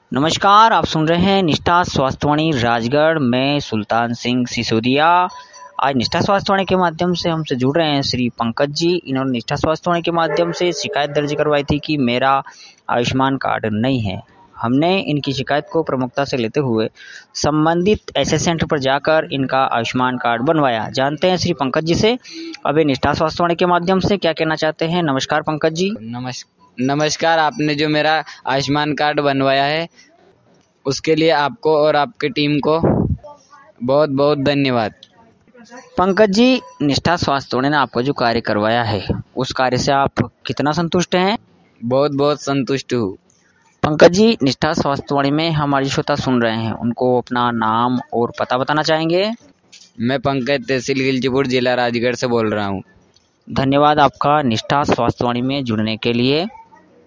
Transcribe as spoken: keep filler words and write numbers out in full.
नमस्कार, आप सुन रहे हैं निष्ठा स्वास्थ्यवाणी राजगढ़ में सुल्तान सिंह सिसोदिया। आज निष्ठा स्वास्थ्यवाणी के माध्यम से हमसे जुड़ रहे हैं श्री पंकज जी। इन्होंने निष्ठा स्वास्थ्यवाणी के माध्यम से शिकायत दर्ज करवाई थी कि मेरा आयुष्मान कार्ड नहीं है। हमने इनकी शिकायत को प्रमुखता से लेते हुए संबंधित ऐसे सेंटर पर जाकर इनका आयुष्मान कार्ड बनवाया। जानते हैं श्री पंकज जी से अभी निष्ठा स्वास्थ्यवाणी के माध्यम से क्या कहना चाहते हैं। नमस्कार पंकज जी। नमस्कार नमस्कार आपने जो मेरा आयुष्मान कार्ड बनवाया है उसके लिए आपको और आपकी टीम को बहुत बहुत धन्यवाद। पंकज जी, निष्ठा स्वास्थ्यवाणी ने आपको जो कार्य करवाया है उस कार्य से आप कितना संतुष्ट हैं। बहुत बहुत संतुष्ट हूँ। पंकज जी, निष्ठा स्वास्थ्यवाणी में हमारी श्रोता सुन रहे हैं, उनको अपना नाम और पता बताना चाहेंगे। मैं पंकज तहसील गिलचीपुर जिला राजगढ़ से बोल रहा हूँ। धन्यवाद आपका निष्ठा स्वास्थ्यवाणी में जुड़ने के लिए।